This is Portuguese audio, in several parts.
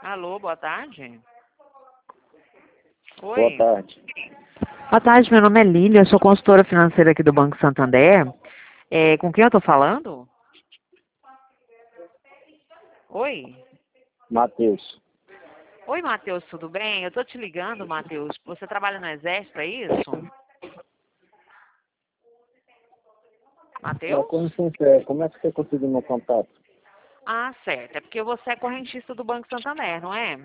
Alô, boa tarde. Boa Oi. tarde. Boa tarde, meu nome é Lília, eu sou consultora financeira aqui do Banco Santander. Com quem eu estou falando? Oi. Matheus. Oi, Matheus, tudo bem? Eu estou te ligando, Matheus. Você trabalha no Exército, é isso? Matheus? Com licença, como é que você conseguiu meu contato? Ah, certo. É porque você é correntista do Banco Santander, não é?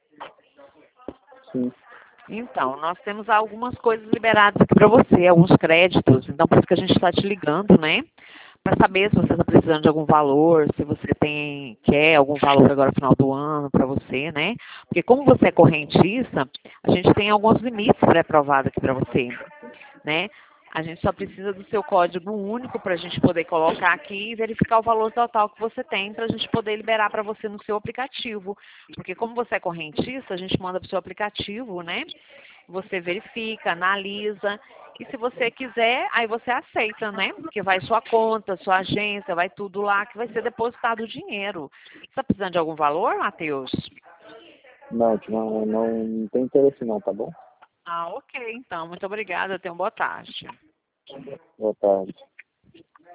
Sim. Então, nós temos algumas coisas liberadas aqui para você, alguns créditos. Então, por isso que a gente está te ligando, né? Para saber se você está precisando de algum valor, se você quer algum valor agora no final do ano para você, né? Porque como você é correntista, a gente tem alguns limites pré-aprovados aqui para você, né? A gente só precisa do seu código único para a gente poder colocar aqui e verificar o valor total que você tem para a gente poder liberar para você no seu aplicativo. Porque como você é correntista, a gente manda para o seu aplicativo, né? Você verifica, analisa. E se você quiser, aí você aceita, né? Porque vai sua conta, sua agência, vai tudo lá que vai ser depositado o dinheiro. Você está precisando de algum valor, Matheus? Não tem interesse não, tá bom? Ah, ok, então. Muito obrigada. Tenha uma boa tarde. Boa tarde.